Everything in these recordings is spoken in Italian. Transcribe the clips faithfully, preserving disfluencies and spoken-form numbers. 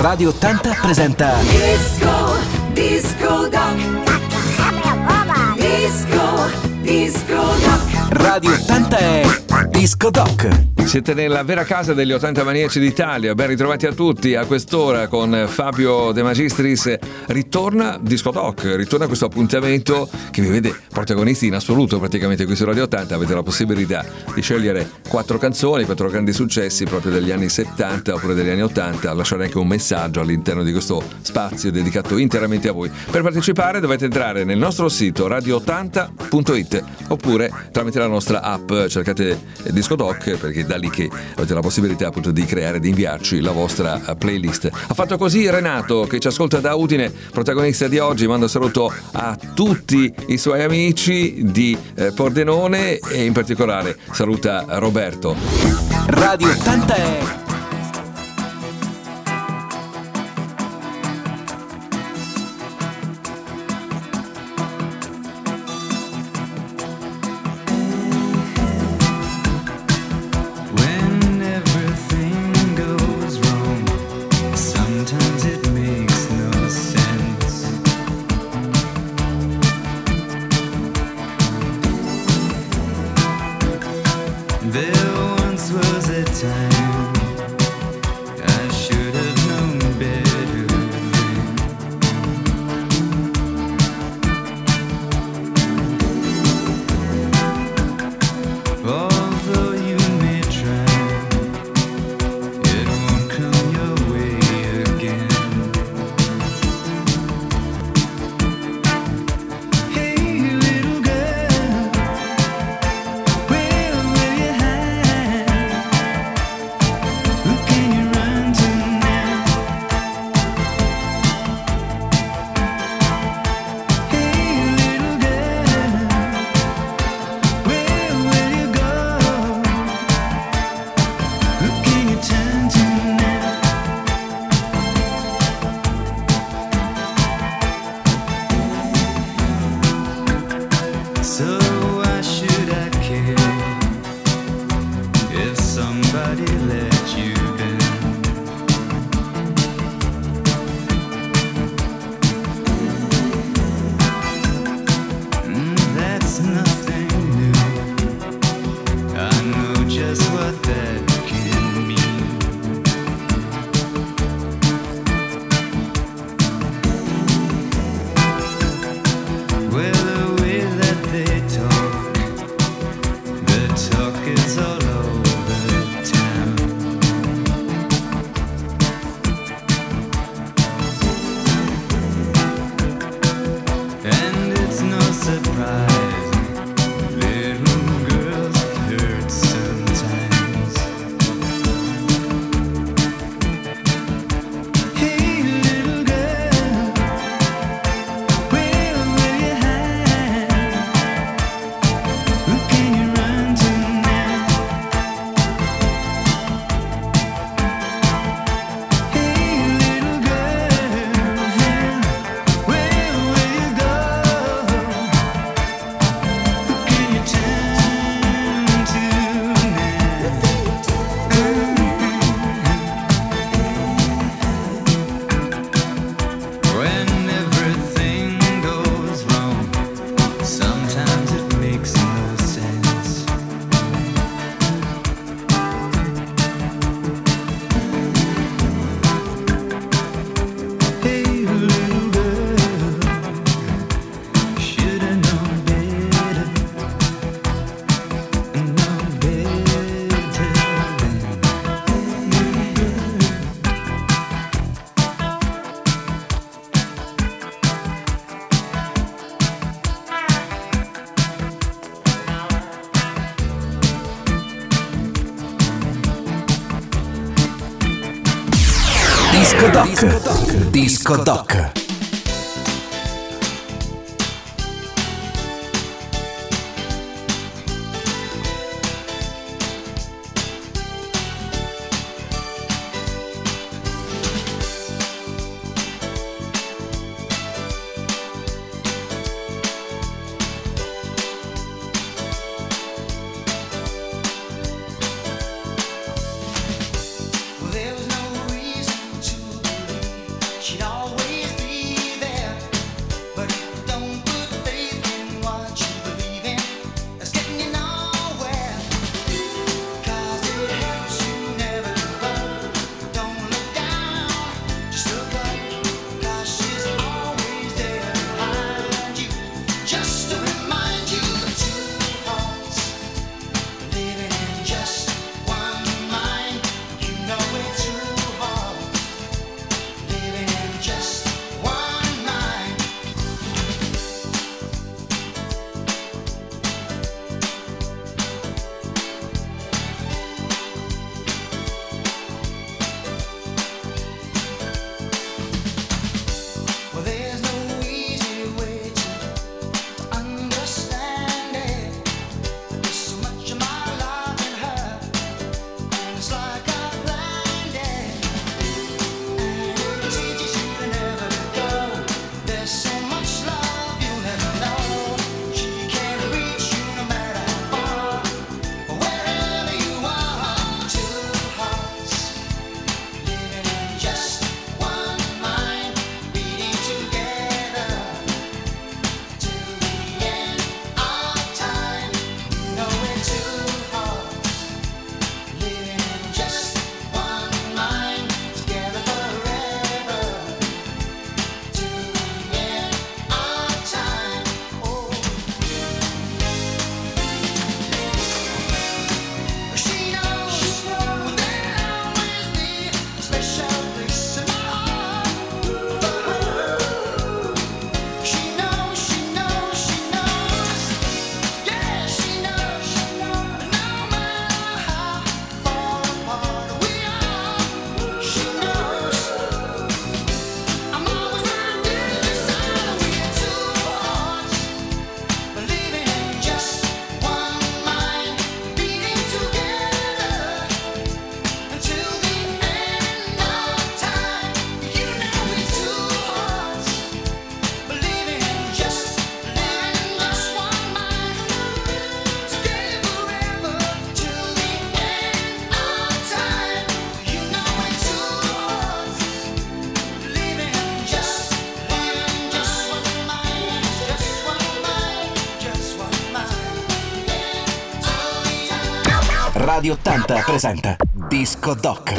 Radio ottanta presenta Disco, Disco Doc. Disco, Disco Doc. Radio ottanta è Disco Doc. Siete nella vera casa degli ottanta maniaci d'Italia, ben ritrovati a tutti a quest'ora con Fabio De Magistris. Ritorna Disco Doc, ritorna questo appuntamento che vi vede protagonisti in assoluto praticamente qui su Radio ottanta. Avete la possibilità di scegliere quattro canzoni, quattro grandi successi proprio degli anni settanta oppure degli anni ottanta, lasciare anche un messaggio all'interno di questo spazio dedicato interamente a voi. Per partecipare dovete entrare nel nostro sito radio ottanta punto it oppure tramite la nostra app cercate Disco Doc, perché da lì che avete la possibilità appunto di creare, di inviarci la vostra playlist. Ha fatto così Renato, che ci ascolta da Udine, protagonista di oggi. Manda un saluto a tutti i suoi amici di eh, Pordenone e in particolare saluta Roberto. Radio ottanta è Disco Doc. Disco Doc. There's no reason to believe Radio ottanta presenta Disco Doc.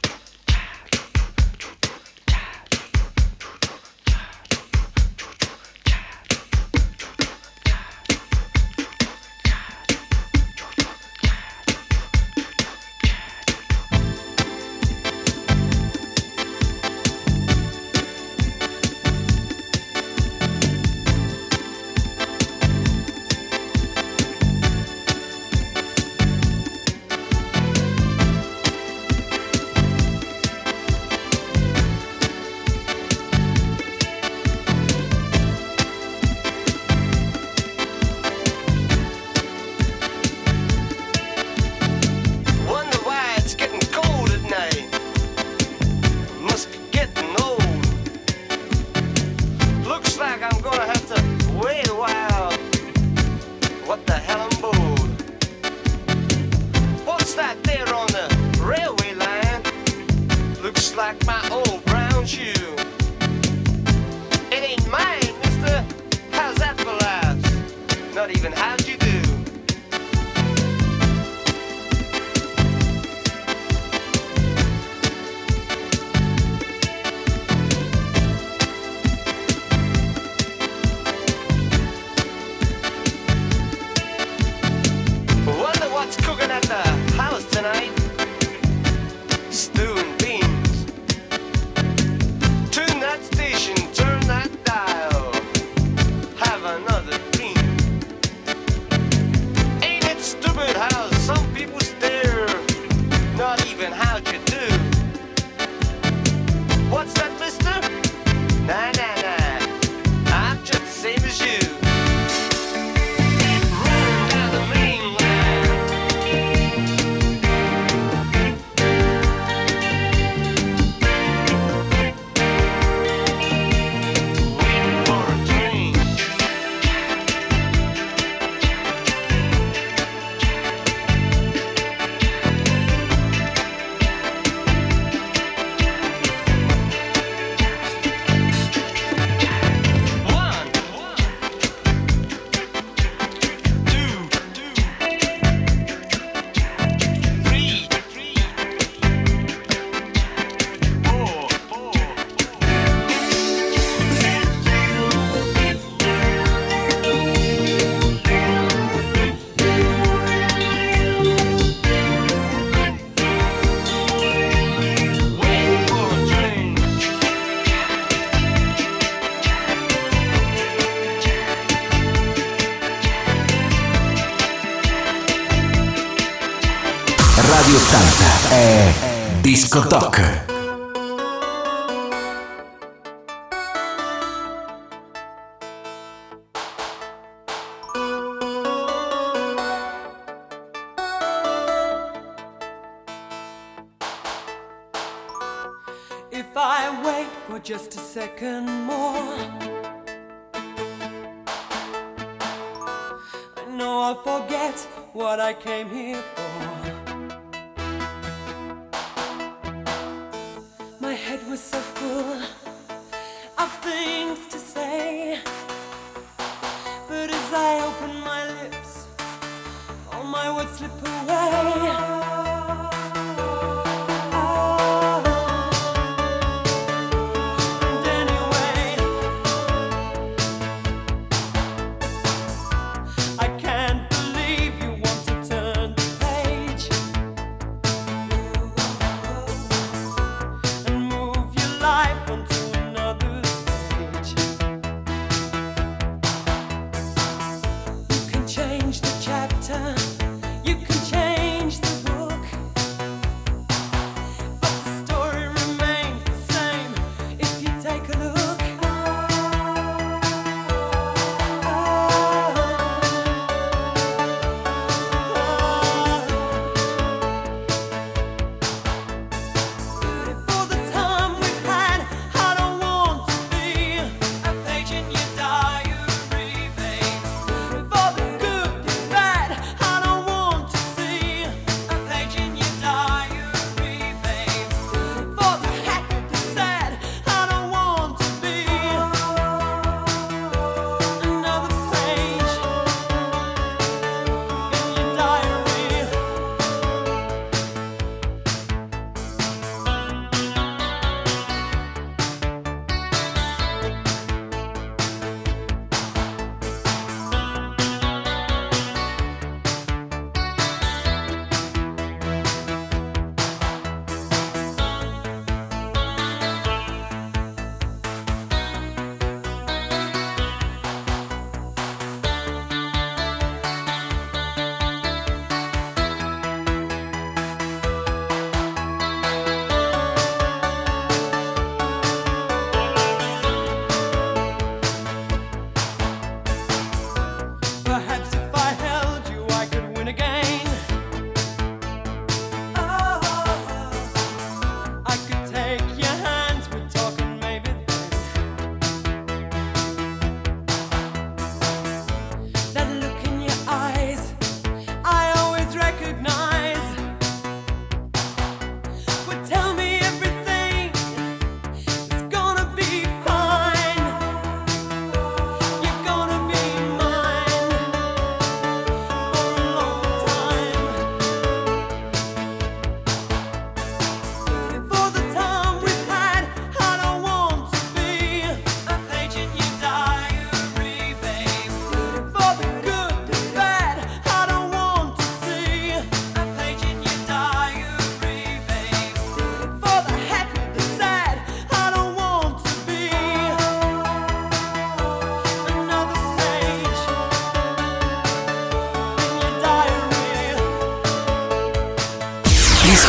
Radio ottanta è Disco Doc. If I wait for just a second more, I know I'll forget what I came here for. My head was so full of things to say, but as I open my lips, all my words slip away. Life onto another stage.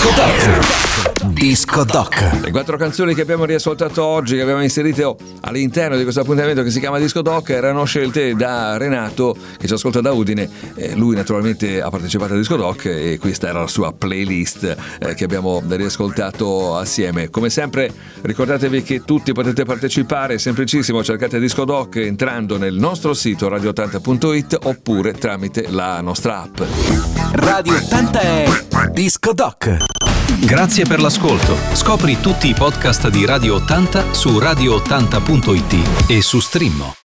Disco Doc. Disco Doc. Le quattro canzoni che abbiamo riascoltato oggi, che abbiamo inserito all'interno di questo appuntamento che si chiama Disco Doc, erano scelte da Renato, che ci ascolta da Udine. Eh, lui naturalmente ha partecipato a Disco Doc e questa era la sua playlist eh, che abbiamo riascoltato assieme. Come sempre ricordatevi che tutti potete partecipare, è semplicissimo, cercate Disco Doc entrando nel nostro sito radio ottanta punto it oppure tramite la nostra app. Radio ottanta è Disco Doc. Grazie per l'ascolto. Scopri tutti i podcast di Radio ottanta su radio ottanta punto it e su Streammo.